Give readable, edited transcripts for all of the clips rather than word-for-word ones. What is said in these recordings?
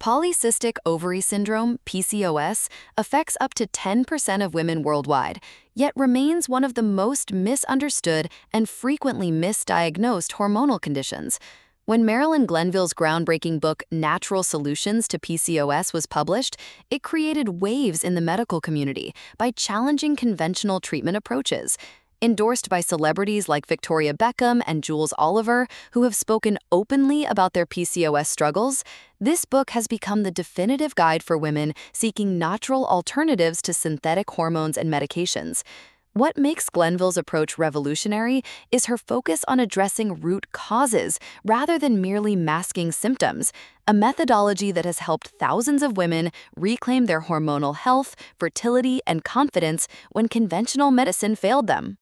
Polycystic ovary syndrome, PCOS, affects up to 10% of women worldwide, yet remains one of the most misunderstood and frequently misdiagnosed hormonal conditions. When Marilyn Glenville's groundbreaking book Natural Solutions to PCOS was published, it created waves in the medical community by challenging conventional treatment approaches. Endorsed by celebrities like Victoria Beckham and Jules Oliver, who have spoken openly about their PCOS struggles, this book has become the definitive guide for women seeking natural alternatives to synthetic hormones and medications. What makes Glenville's approach revolutionary is her focus on addressing root causes rather than merely masking symptoms, a methodology that has helped thousands of women reclaim their hormonal health, fertility, and confidence when conventional medicine failed them.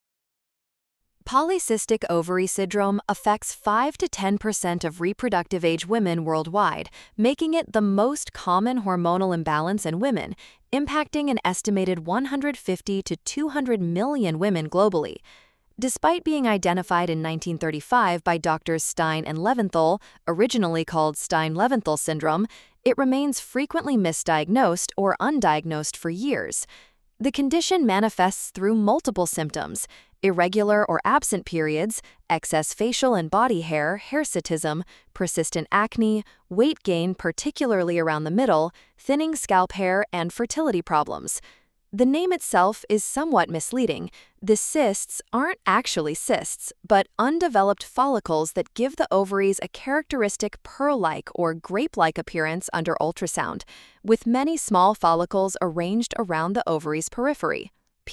Polycystic ovary syndrome affects 5 to 10% of reproductive age women worldwide, making it the most common hormonal imbalance in women, impacting an estimated 150 to 200 million women globally. Despite being identified in 1935 by doctors Stein and Leventhal, originally called Stein-Leventhal syndrome, it remains frequently misdiagnosed or undiagnosed for years. The condition manifests through multiple symptoms: irregular or absent periods, excess facial and body hair, hirsutism, persistent acne, weight gain particularly around the middle, thinning scalp hair, and fertility problems. The name itself is somewhat misleading. The cysts aren't actually cysts, but undeveloped follicles that give the ovaries a characteristic pearl-like or grape-like appearance under ultrasound, with many small follicles arranged around the ovary's periphery.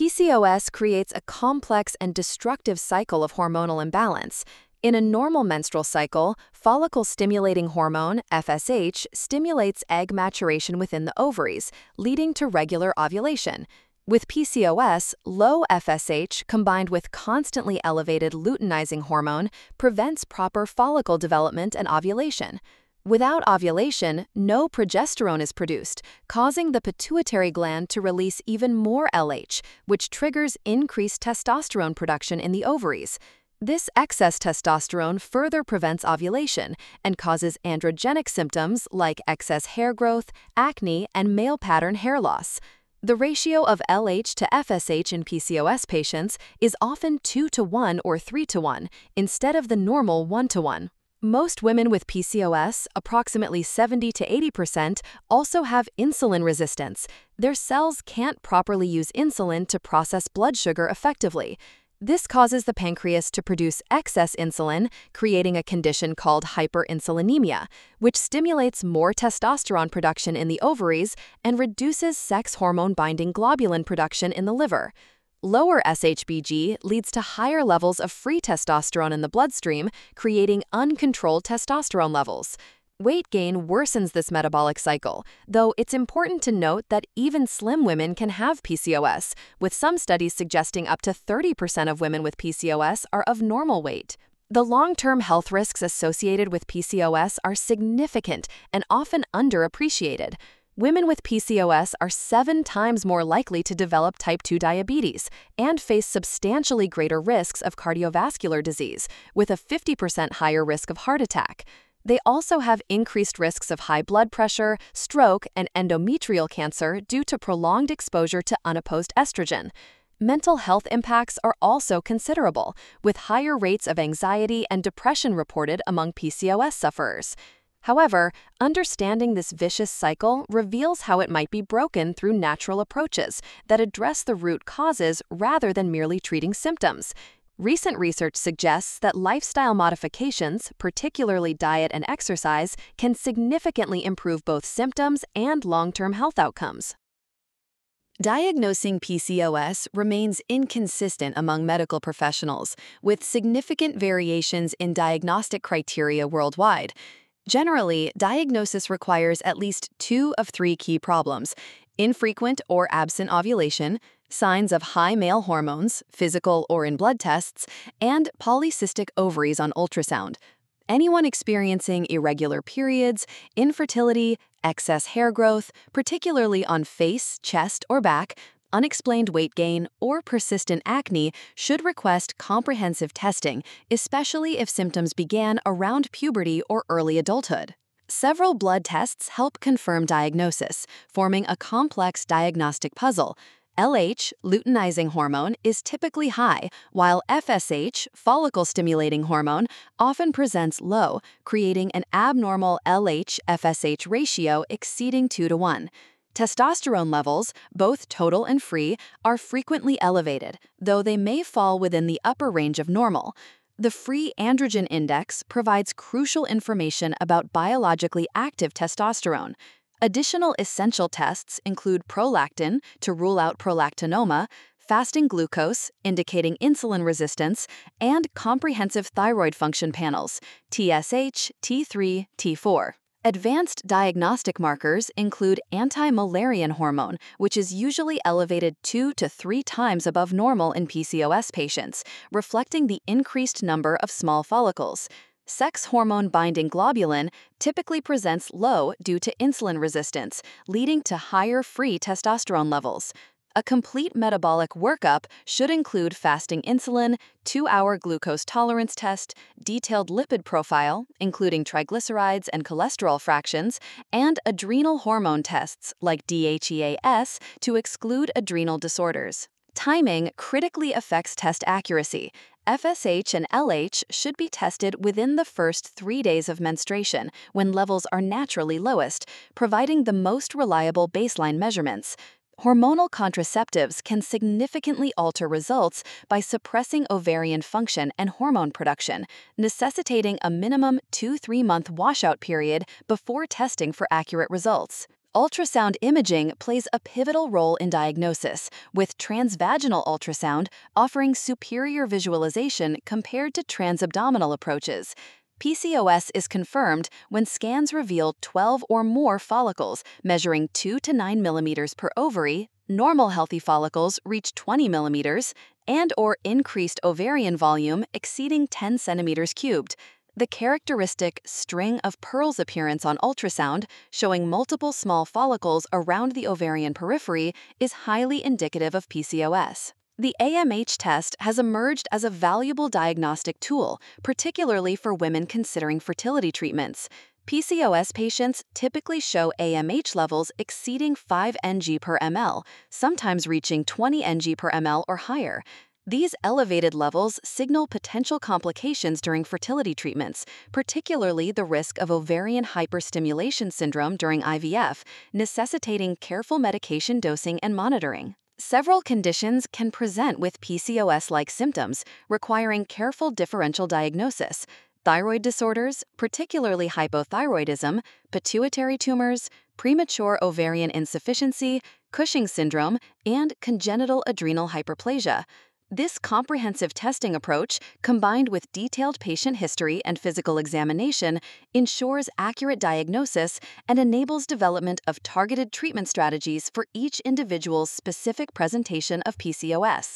PCOS creates a complex and destructive cycle of hormonal imbalance. In a normal menstrual cycle, follicle-stimulating hormone, FSH, stimulates egg maturation within the ovaries, leading to regular ovulation. With PCOS, low FSH combined with constantly elevated luteinizing hormone prevents proper follicle development and ovulation. Without ovulation, no progesterone is produced, causing the pituitary gland to release even more LH, which triggers increased testosterone production in the ovaries. This excess testosterone further prevents ovulation and causes androgenic symptoms like excess hair growth, acne, and male pattern hair loss. The ratio of LH to FSH in PCOS patients is often 2 to 1 or 3 to 1, instead of the normal 1 to 1. Most women with PCOS, approximately 70 to 80%, also have insulin resistance. Their cells can't properly use insulin to process blood sugar effectively. This causes the pancreas to produce excess insulin, creating a condition called hyperinsulinemia, which stimulates more testosterone production in the ovaries and reduces sex hormone-binding globulin production in the liver. Lower SHBG leads to higher levels of free testosterone in the bloodstream, creating uncontrolled testosterone levels. Weight gain worsens this metabolic cycle, though it's important to note that even slim women can have PCOS, with some studies suggesting up to 30% of women with PCOS are of normal weight. The long-term health risks associated with PCOS are significant and often underappreciated. Women with PCOS are 7 times more likely to develop type 2 diabetes and face substantially greater risks of cardiovascular disease, with a 50% higher risk of heart attack. They also have increased risks of high blood pressure, stroke, and endometrial cancer due to prolonged exposure to unopposed estrogen. Mental health impacts are also considerable, with higher rates of anxiety and depression reported among PCOS sufferers. However, understanding this vicious cycle reveals how it might be broken through natural approaches that address the root causes rather than merely treating symptoms. Recent research suggests that lifestyle modifications, particularly diet and exercise, can significantly improve both symptoms and long-term health outcomes. Diagnosing PCOS remains inconsistent among medical professionals, with significant variations in diagnostic criteria worldwide. Generally, diagnosis requires at least 2 of 3 key problems: infrequent or absent ovulation, signs of high male hormones, physical or in blood tests, and polycystic ovaries on ultrasound. Anyone experiencing irregular periods, infertility, excess hair growth, particularly on face, chest, or back, unexplained weight gain, or persistent acne should request comprehensive testing, especially if symptoms began around puberty or early adulthood. Several blood tests help confirm diagnosis, forming a complex diagnostic puzzle. LH, luteinizing hormone, is typically high, while FSH, follicle-stimulating hormone, often presents low, creating an abnormal LH-FSH ratio exceeding 2 to 1. Testosterone levels, both total and free, are frequently elevated, though they may fall within the upper range of normal. The Free Androgen Index provides crucial information about biologically active testosterone. Additional essential tests include prolactin to rule out prolactinoma, fasting glucose indicating insulin resistance, and comprehensive thyroid function panels, TSH, T3, T4. Advanced diagnostic markers include anti-Müllerian hormone, which is usually elevated 2 to 3 times above normal in PCOS patients, reflecting the increased number of small follicles. Sex hormone-binding globulin typically presents low due to insulin resistance, leading to higher free testosterone levels. A complete metabolic workup should include fasting insulin, 2-hour glucose tolerance test, detailed lipid profile, including triglycerides and cholesterol fractions, and adrenal hormone tests like DHEAS to exclude adrenal disorders. Timing critically affects test accuracy. FSH and LH should be tested within the first 3 days of menstruation, when levels are naturally lowest, providing the most reliable baseline measurements. Hormonal contraceptives can significantly alter results by suppressing ovarian function and hormone production, necessitating a minimum 2-3 month washout period before testing for accurate results. Ultrasound imaging plays a pivotal role in diagnosis, with transvaginal ultrasound offering superior visualization compared to transabdominal approaches. PCOS is confirmed when scans reveal 12 or more follicles measuring 2 to 9 millimeters per ovary, normal healthy follicles reach 20 millimeters, and/or increased ovarian volume exceeding 10 centimeters cubed. The characteristic string of pearls appearance on ultrasound, showing multiple small follicles around the ovarian periphery, is highly indicative of PCOS. The AMH test has emerged as a valuable diagnostic tool, particularly for women considering fertility treatments. PCOS patients typically show AMH levels exceeding 5 ng per ml, sometimes reaching 20 ng per ml or higher. These elevated levels signal potential complications during fertility treatments, particularly the risk of ovarian hyperstimulation syndrome during IVF, necessitating careful medication dosing and monitoring. Several conditions can present with PCOS-like symptoms, requiring careful differential diagnosis. Thyroid disorders, particularly hypothyroidism, pituitary tumors, premature ovarian insufficiency, Cushing's syndrome, and congenital adrenal hyperplasia. This comprehensive testing approach, combined with detailed patient history and physical examination, ensures accurate diagnosis and enables development of targeted treatment strategies for each individual's specific presentation of PCOS.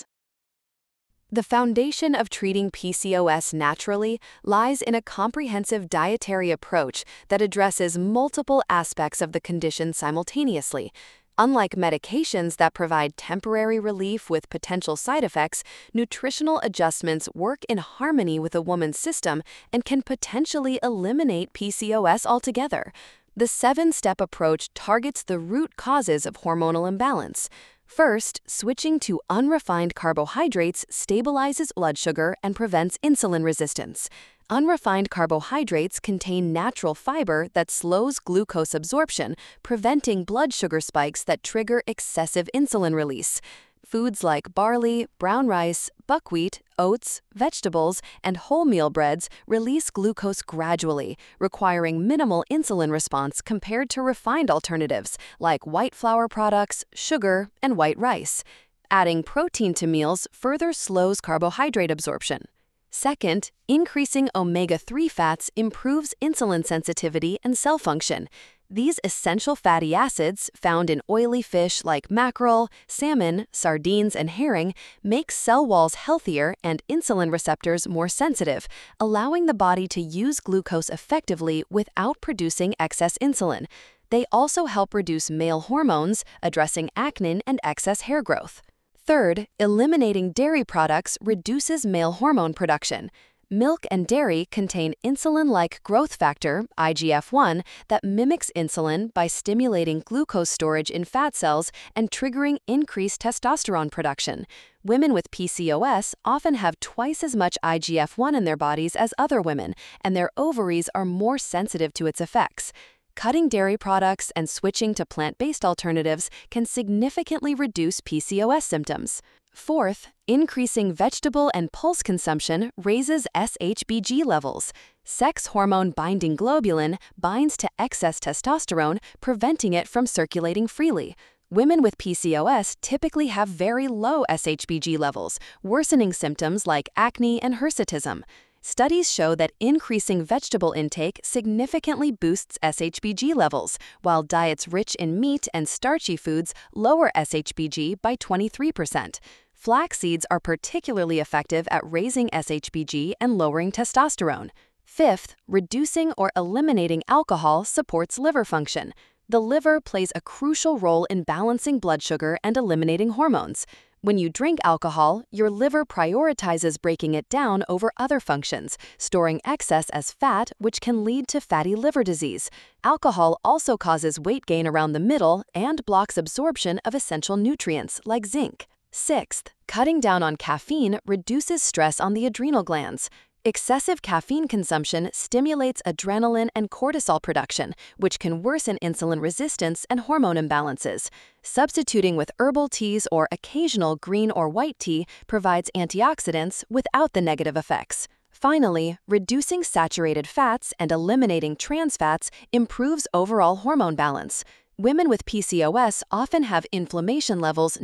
The foundation of treating PCOS naturally lies in a comprehensive dietary approach that addresses multiple aspects of the condition simultaneously. Unlike medications that provide temporary relief with potential side effects, nutritional adjustments work in harmony with a woman's system and can potentially eliminate PCOS altogether. The 7-step approach targets the root causes of hormonal imbalance. First, switching to unrefined carbohydrates stabilizes blood sugar and prevents insulin resistance. Unrefined carbohydrates contain natural fiber that slows glucose absorption, preventing blood sugar spikes that trigger excessive insulin release. Foods like barley, brown rice, buckwheat, oats, vegetables, and wholemeal breads release glucose gradually, requiring minimal insulin response compared to refined alternatives like white flour products, sugar, and white rice. Adding protein to meals further slows carbohydrate absorption. Second, increasing omega-3 fats improves insulin sensitivity and cell function. These essential fatty acids, found in oily fish like mackerel, salmon, sardines, and herring, make cell walls healthier and insulin receptors more sensitive, allowing the body to use glucose effectively without producing excess insulin. They also help reduce male hormones, addressing acne and excess hair growth. Third, eliminating dairy products reduces male hormone production. Milk and dairy contain insulin-like growth factor, IGF-1, that mimics insulin by stimulating glucose storage in fat cells and triggering increased testosterone production. Women with PCOS often have twice as much IGF-1 in their bodies as other women, and their ovaries are more sensitive to its effects. Cutting dairy products and switching to plant-based alternatives can significantly reduce PCOS symptoms. Fourth, increasing vegetable and pulse consumption raises SHBG levels. Sex hormone-binding globulin binds to excess testosterone, preventing it from circulating freely. Women with PCOS typically have very low SHBG levels, worsening symptoms like acne and hirsutism. Studies show that increasing vegetable intake significantly boosts SHBG levels, while diets rich in meat and starchy foods lower SHBG by 23%. Flax seeds are particularly effective at raising SHBG and lowering testosterone. Fifth, reducing or eliminating alcohol supports liver function. The liver plays a crucial role in balancing blood sugar and eliminating hormones. When you drink alcohol, your liver prioritizes breaking it down over other functions, storing excess as fat, which can lead to fatty liver disease. Alcohol also causes weight gain around the middle and blocks absorption of essential nutrients like zinc. Sixth, cutting down on caffeine reduces stress on the adrenal glands. Excessive caffeine consumption stimulates adrenaline and cortisol production, which can worsen insulin resistance and hormone imbalances. Substituting with herbal teas or occasional green or white tea provides antioxidants without the negative effects. Finally, reducing saturated fats and eliminating trans fats improves overall hormone balance. Women with PCOS often have inflammation levels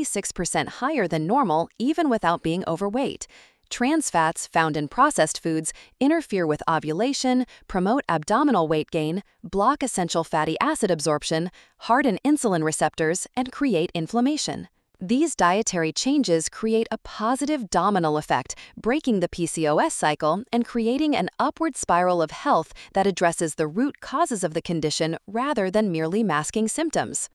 96% higher than normal, even without being overweight. Trans fats found in processed foods interfere with ovulation, promote abdominal weight gain, block essential fatty acid absorption, harden insulin receptors, and create inflammation. These dietary changes create a positive domino effect, breaking the PCOS cycle and creating an upward spiral of health that addresses the root causes of the condition rather than merely masking symptoms.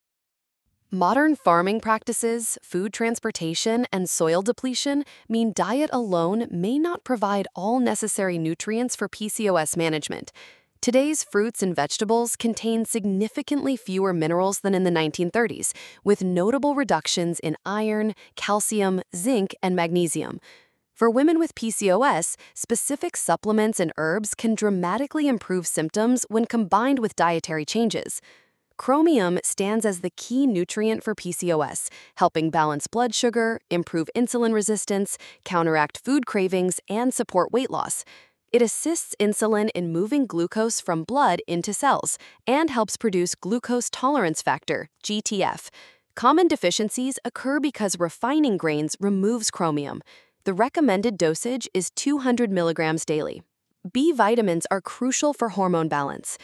Modern farming practices, food transportation, and soil depletion mean diet alone may not provide all necessary nutrients for PCOS management. Today's fruits and vegetables contain significantly fewer minerals than in the 1930s, with notable reductions in iron, calcium, zinc, and magnesium. For women with PCOS, specific supplements and herbs can dramatically improve symptoms when combined with dietary changes. Chromium stands as the key nutrient for PCOS, helping balance blood sugar, improve insulin resistance, counteract food cravings, and support weight loss. It assists insulin in moving glucose from blood into cells and helps produce glucose tolerance factor, GTF. Common deficiencies occur because refining grains removes chromium. The recommended dosage is 200 milligrams daily. B vitamins are crucial for hormone balance.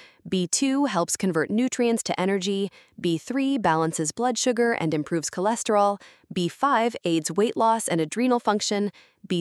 B2 helps convert nutrients to energy. B3 balances blood sugar and improves cholesterol. B5 aids weight loss and adrenal function.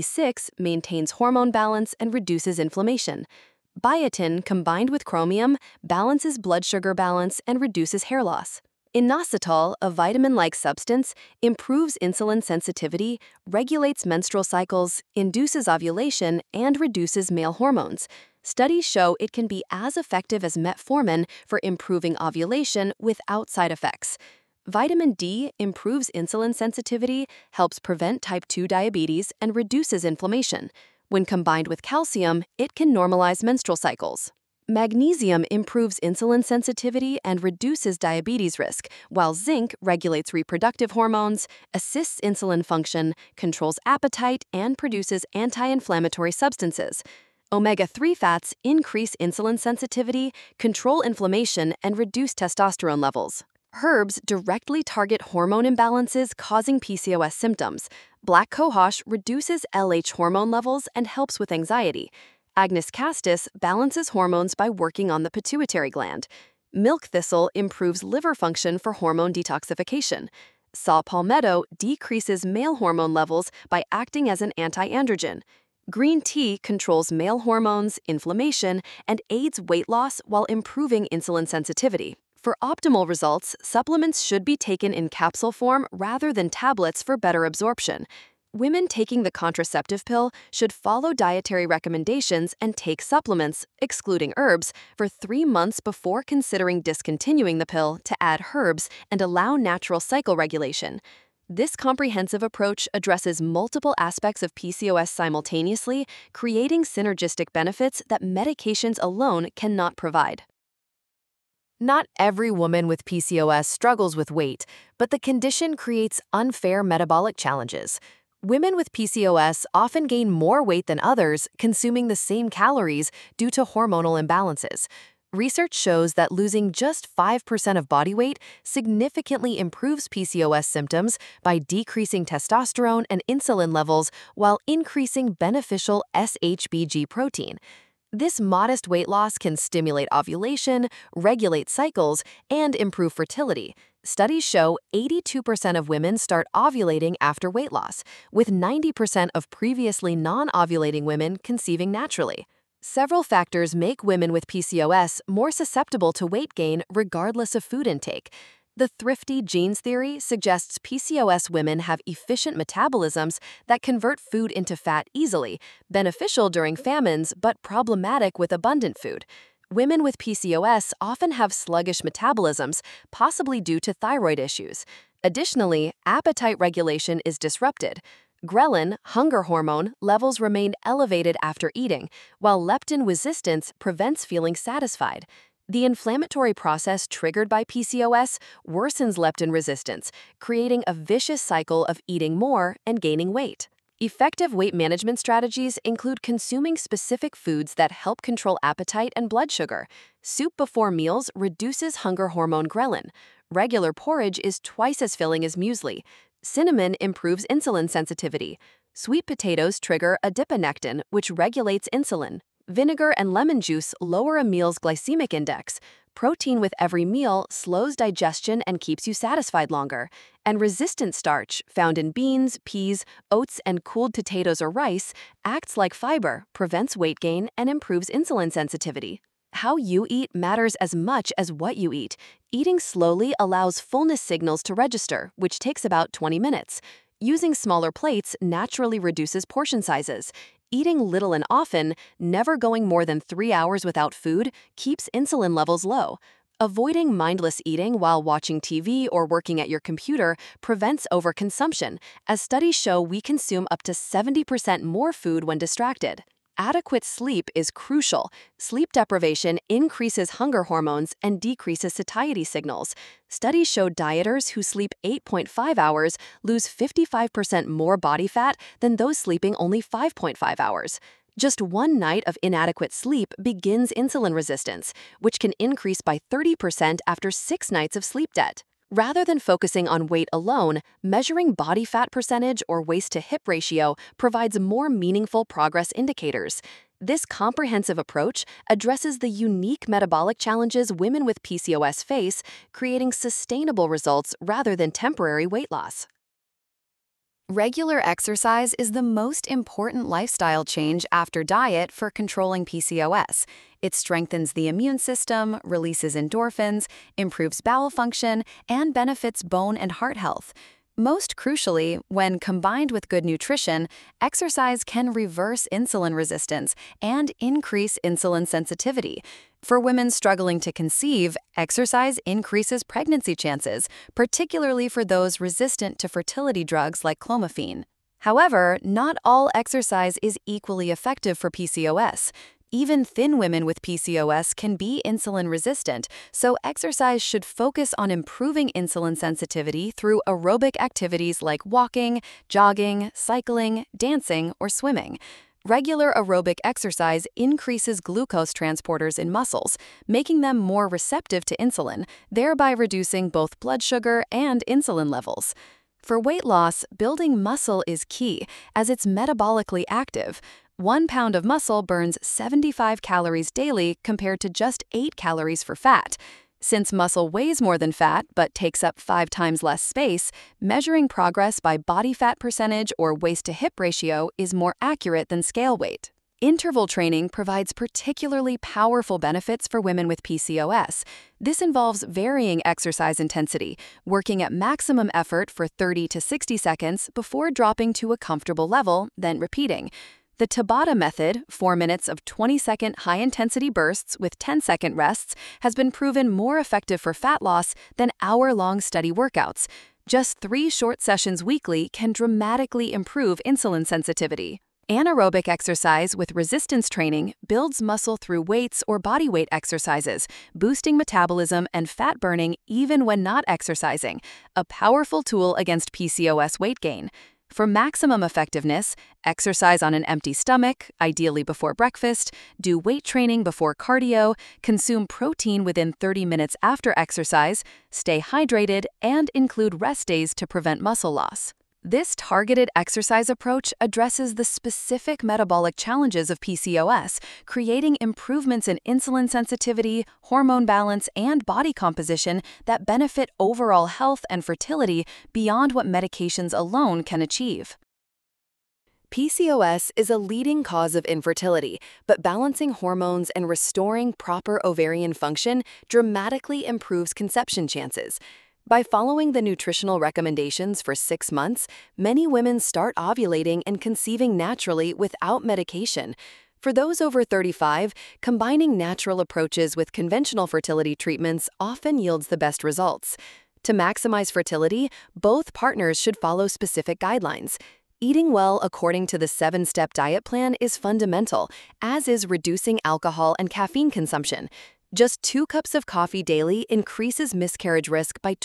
B6 maintains hormone balance and reduces inflammation. Biotin combined with chromium balances blood sugar balance and reduces hair loss. Inositol, a vitamin-like substance, improves insulin sensitivity, regulates menstrual cycles, induces ovulation, and reduces male hormones. Studies show it can be as effective as metformin for improving ovulation without side effects. Vitamin D improves insulin sensitivity, helps prevent type 2 diabetes, and reduces inflammation. When combined with calcium, it can normalize menstrual cycles. Magnesium improves insulin sensitivity and reduces diabetes risk, while zinc regulates reproductive hormones, assists insulin function, controls appetite, and produces anti-inflammatory substances. Omega-3 fats increase insulin sensitivity, control inflammation, and reduce testosterone levels. Herbs directly target hormone imbalances causing PCOS symptoms. Black cohosh reduces LH hormone levels and helps with anxiety. Agnus castus balances hormones by working on the pituitary gland. Milk thistle improves liver function for hormone detoxification. Saw palmetto decreases male hormone levels by acting as an anti-androgen. Green tea controls male hormones, inflammation, and aids weight loss while improving insulin sensitivity. For optimal results, supplements should be taken in capsule form rather than tablets for better absorption. Women taking the contraceptive pill should follow dietary recommendations and take supplements, excluding herbs, for 3 months before considering discontinuing the pill to add herbs and allow natural cycle regulation. This comprehensive approach addresses multiple aspects of PCOS simultaneously, creating synergistic benefits that medications alone cannot provide. Not every woman with PCOS struggles with weight, but the condition creates unfair metabolic challenges. Women with PCOS often gain more weight than others, consuming the same calories due to hormonal imbalances. Research shows that losing just 5% of body weight significantly improves PCOS symptoms by decreasing testosterone and insulin levels while increasing beneficial SHBG protein. This modest weight loss can stimulate ovulation, regulate cycles, and improve fertility. Studies show 82% of women start ovulating after weight loss, with 90% of previously non-ovulating women conceiving naturally. Several factors make women with PCOS more susceptible to weight gain regardless of food intake. The thrifty genes theory suggests PCOS women have efficient metabolisms that convert food into fat easily, beneficial during famines but problematic with abundant food. Women with PCOS often have sluggish metabolisms, possibly due to thyroid issues. Additionally, appetite regulation is disrupted. Ghrelin, hunger hormone, levels remain elevated after eating, while leptin resistance prevents feeling satisfied. The inflammatory process triggered by PCOS worsens leptin resistance, creating a vicious cycle of eating more and gaining weight. Effective weight management strategies include consuming specific foods that help control appetite and blood sugar. Soup before meals reduces hunger hormone ghrelin. Regular porridge is twice as filling as muesli. Cinnamon improves insulin sensitivity. Sweet potatoes trigger adiponectin, which regulates insulin. Vinegar and lemon juice lower a meal's glycemic index. Protein with every meal slows digestion and keeps you satisfied longer. And resistant starch, found in beans, peas, oats, and cooled potatoes or rice, acts like fiber, prevents weight gain, and improves insulin sensitivity. How you eat matters as much as what you eat. Eating slowly allows fullness signals to register, which takes about 20 minutes. Using smaller plates naturally reduces portion sizes. Eating little and often, never going more than 3 hours without food, keeps insulin levels low. Avoiding mindless eating while watching TV or working at your computer prevents overconsumption, as studies show we consume up to 70% more food when distracted. Adequate sleep is crucial. Sleep deprivation increases hunger hormones and decreases satiety signals. Studies show dieters who sleep 8.5 hours lose 55% more body fat than those sleeping only 5.5 hours. Just one night of inadequate sleep begins insulin resistance, which can increase by 30% after 6 nights of sleep debt. Rather than focusing on weight alone, measuring body fat percentage or waist-to-hip ratio provides more meaningful progress indicators. This comprehensive approach addresses the unique metabolic challenges women with PCOS face, creating sustainable results rather than temporary weight loss. Regular exercise is the most important lifestyle change after diet for controlling PCOS. It strengthens the immune system, releases endorphins, improves bowel function, and benefits bone and heart health. Most crucially, when combined with good nutrition, exercise can reverse insulin resistance and increase insulin sensitivity. For women struggling to conceive, exercise increases pregnancy chances, particularly for those resistant to fertility drugs like clomiphene. However, not all exercise is equally effective for PCOS. Even thin women with PCOS can be insulin resistant, so exercise should focus on improving insulin sensitivity through aerobic activities like walking, jogging, cycling, dancing, or swimming. Regular aerobic exercise increases glucose transporters in muscles, making them more receptive to insulin, thereby reducing both blood sugar and insulin levels. For weight loss, building muscle is key, as it's metabolically active. 1 pound of muscle burns 75 calories daily compared to just 8 calories for fat. Since muscle weighs more than fat but takes up 5 times less space, measuring progress by body fat percentage or waist-to-hip ratio is more accurate than scale weight. Interval training provides particularly powerful benefits for women with PCOS. This involves varying exercise intensity, working at maximum effort for 30 to 60 seconds before dropping to a comfortable level, then repeating. The Tabata method, 4 minutes of 20-second high-intensity bursts with 10-second rests, has been proven more effective for fat loss than hour-long study workouts. Just 3 short sessions weekly can dramatically improve insulin sensitivity. Anaerobic exercise with resistance training builds muscle through weights or body weight exercises, boosting metabolism and fat burning even when not exercising, a powerful tool against PCOS weight gain. For maximum effectiveness, exercise on an empty stomach, ideally before breakfast, do weight training before cardio, consume protein within 30 minutes after exercise, stay hydrated, and include rest days to prevent muscle loss. This targeted exercise approach addresses the specific metabolic challenges of PCOS, creating improvements in insulin sensitivity, hormone balance, and body composition that benefit overall health and fertility beyond what medications alone can achieve. PCOS is a leading cause of infertility, but balancing hormones and restoring proper ovarian function dramatically improves conception chances. By following the nutritional recommendations for 6 months, many women start ovulating and conceiving naturally without medication. For those over 35, combining natural approaches with conventional fertility treatments often yields the best results. To maximize fertility, both partners should follow specific guidelines. Eating well according to the 7-step diet plan is fundamental, as is reducing alcohol and caffeine consumption. Just 2 cups of coffee daily increases miscarriage risk by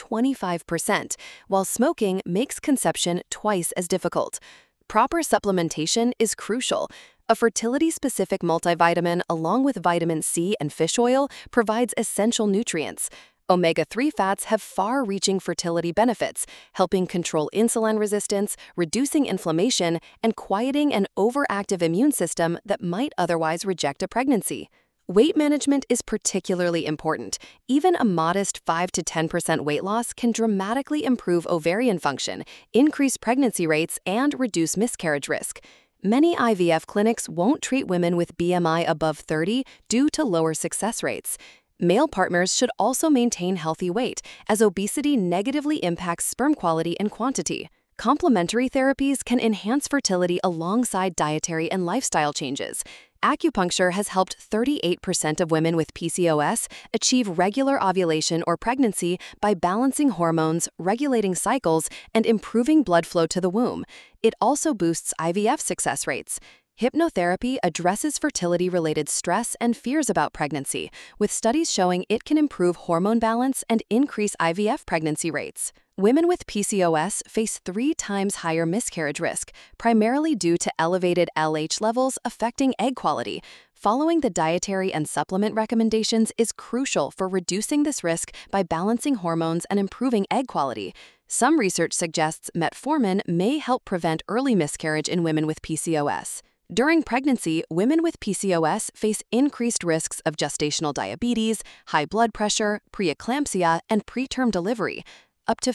25%, while smoking makes conception twice as difficult. Proper supplementation is crucial. A fertility-specific multivitamin along with vitamin C and fish oil provides essential nutrients. Omega-3 fats have far-reaching fertility benefits, helping control insulin resistance, reducing inflammation, and quieting an overactive immune system that might otherwise reject a pregnancy. Weight management is particularly important. Even a modest 5 to 10% weight loss can dramatically improve ovarian function, increase pregnancy rates, and reduce miscarriage risk. Many IVF clinics won't treat women with BMI above 30 due to lower success rates. Male partners should also maintain healthy weight, as obesity negatively impacts sperm quality and quantity. Complementary therapies can enhance fertility alongside dietary and lifestyle changes. Acupuncture has helped 38% of women with PCOS achieve regular ovulation or pregnancy by balancing hormones, regulating cycles, and improving blood flow to the womb. It also boosts IVF success rates. Hypnotherapy addresses fertility-related stress and fears about pregnancy, with studies showing it can improve hormone balance and increase IVF pregnancy rates. Women with PCOS face 3 times higher miscarriage risk, primarily due to elevated LH levels affecting egg quality. Following the dietary and supplement recommendations is crucial for reducing this risk by balancing hormones and improving egg quality. Some research suggests metformin may help prevent early miscarriage in women with PCOS. During pregnancy, women with PCOS face increased risks of gestational diabetes, high blood pressure, preeclampsia, and preterm delivery. Up to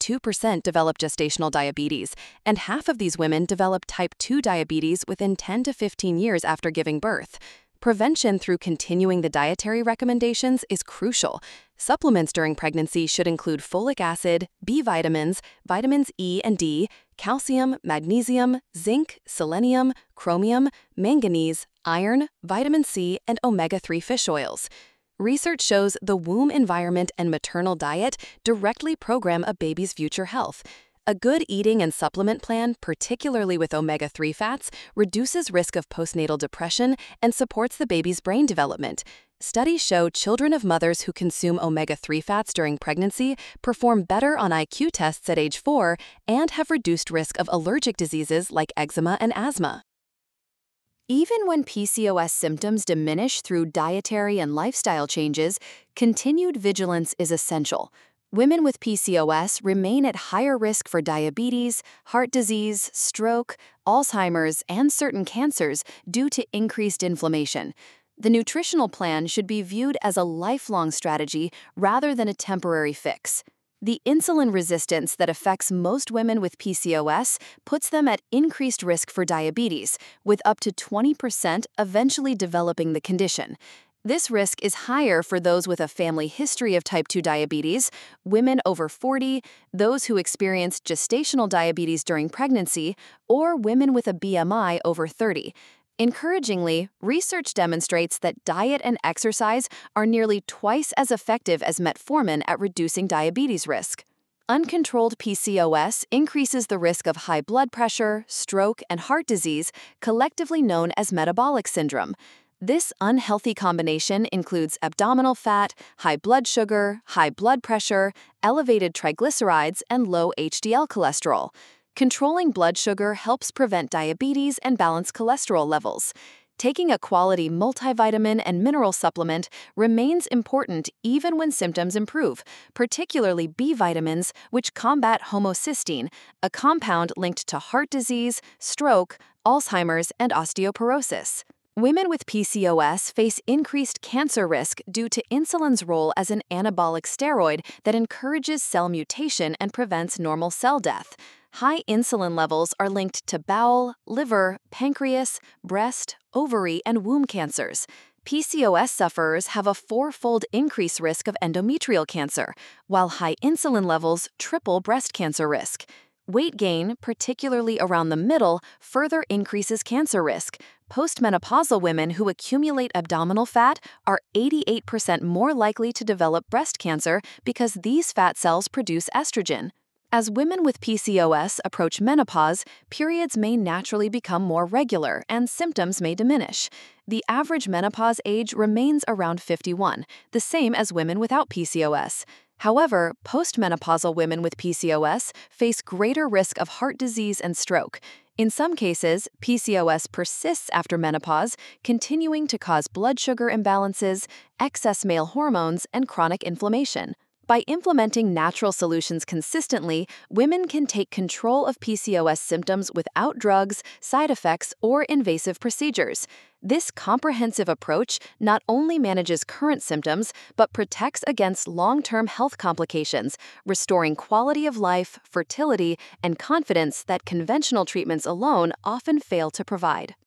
52% develop gestational diabetes, and half of these women develop type 2 diabetes within 10 to 15 years after giving birth. Prevention through continuing the dietary recommendations is crucial. Supplements during pregnancy should include folic acid, B vitamins, vitamins E and D, calcium, magnesium, zinc, selenium, chromium, manganese, iron, vitamin C, and omega-3 fish oils. Research shows the womb environment and maternal diet directly program a baby's future health. A good eating and supplement plan, particularly with omega-3 fats, reduces risk of postnatal depression and supports the baby's brain development. Studies show children of mothers who consume omega-3 fats during pregnancy perform better on IQ tests at age 4 and have reduced risk of allergic diseases like eczema and asthma. Even when PCOS symptoms diminish through dietary and lifestyle changes, continued vigilance is essential. Women with PCOS remain at higher risk for diabetes, heart disease, stroke, Alzheimer's, and certain cancers due to increased inflammation. The nutritional plan should be viewed as a lifelong strategy rather than a temporary fix. The insulin resistance that affects most women with PCOS puts them at increased risk for diabetes, with up to 20% eventually developing the condition. This risk is higher for those with a family history of type 2 diabetes, women over 40, those who experienced gestational diabetes during pregnancy, or women with a BMI over 30. Encouragingly, research demonstrates that diet and exercise are nearly twice as effective as metformin at reducing diabetes risk. Uncontrolled PCOS increases the risk of high blood pressure, stroke, and heart disease, collectively known as metabolic syndrome. This unhealthy combination includes abdominal fat, high blood sugar, high blood pressure, elevated triglycerides, and low HDL cholesterol. Controlling blood sugar helps prevent diabetes and balance cholesterol levels. Taking a quality multivitamin and mineral supplement remains important even when symptoms improve, particularly B vitamins, which combat homocysteine, a compound linked to heart disease, stroke, Alzheimer's, and osteoporosis. Women with PCOS face increased cancer risk due to insulin's role as an anabolic steroid that encourages cell mutation and prevents normal cell death. High insulin levels are linked to bowel, liver, pancreas, breast, ovary, and womb cancers. PCOS sufferers have a four-fold increased risk of endometrial cancer, while high insulin levels triple breast cancer risk. Weight gain, particularly around the middle, further increases cancer risk. Postmenopausal women who accumulate abdominal fat are 88% more likely to develop breast cancer because these fat cells produce estrogen. As women with PCOS approach menopause, periods may naturally become more regular and symptoms may diminish. The average menopause age remains around 51, the same as women without PCOS. However, postmenopausal women with PCOS face greater risk of heart disease and stroke. In some cases, PCOS persists after menopause, continuing to cause blood sugar imbalances, excess male hormones, and chronic inflammation. By implementing natural solutions consistently, women can take control of PCOS symptoms without drugs, side effects, or invasive procedures. This comprehensive approach not only manages current symptoms, but protects against long-term health complications, restoring quality of life, fertility, and confidence that conventional treatments alone often fail to provide.